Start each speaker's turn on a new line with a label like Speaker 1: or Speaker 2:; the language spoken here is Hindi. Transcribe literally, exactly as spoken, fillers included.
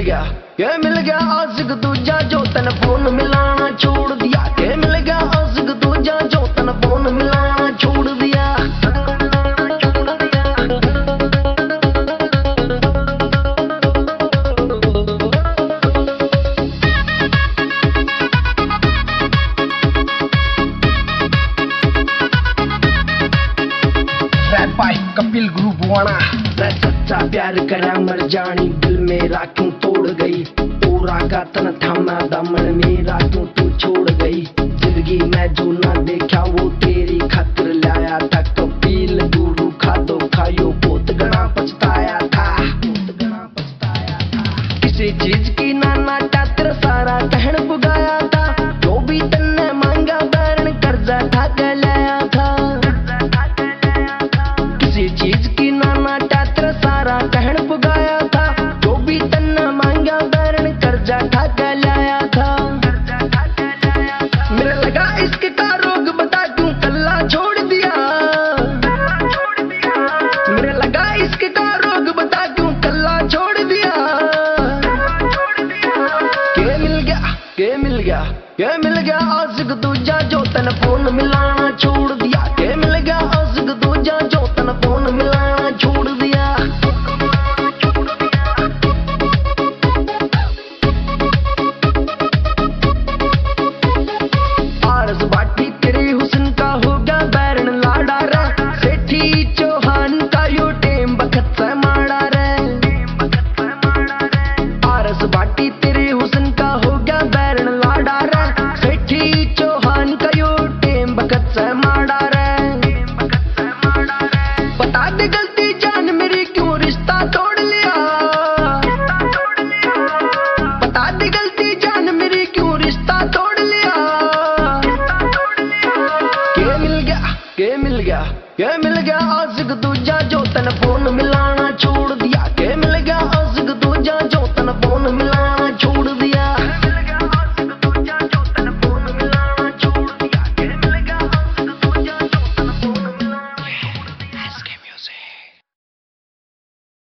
Speaker 1: गया, ये मिल गया आशिक दूजा जो तन फोन मिलाना छोड़ दिया। ये मिल गया आशिक दूजा जो तन फोन मिलाना छोड़ दिया। भाई कपिल गुरु बुआना मैं सच्चा प्यार करा मर जानी दिल मेरा क्यों तोड़ गई। पूरा का तन थामा दमन मेरा क्यों तू छोड़ गई। जिंदगी में जो ना देखा वो तेरी खातिर लाया था। कपिल गुरु खा दो खायो बहुत गणा पछताया था। किसी चीज की नाना चातर सारा कहन पुगाया था। जो भी तन्ने मांगा बैरन कर्जा था लाया था। किसी चीज की नाना चातर सारा कहन पुगाया था। जो भी तन्ना मांगा बैरन कर्जा था लाया था। मेरे लगा इसके का रोग बता क्यों कल्ला छोड़ दिया। मेरे लगा इसके का रोग बता क्यों कल्ला छोड़ दिया। के मिल गया, के मिल गया, के मिल गया आशिक दूजा जो तन फोन मिलाना छोड़ दिया। के मिल गया आशिक दूजा जो तन फोन मिलाना छोड़ दिया। आरस बाटी तेरे हुस्न का हो गया बैरन लाड़ा रे। सेठी चौहान का यो टेम बखत से माड़ा रे। आरस बाटी तेरे हुस्न का हो गया बैरन लाड़ा रे। सेठी चौहान का यो टेम बखत से माड़ा रे। बता दे गलती जान मेरी क्यों रिश्ता तोड़ लिया। बता दे गलती जान मेरी क्यों रिश्ता तोड़ लिया। के मिल गया, के मिल गया, के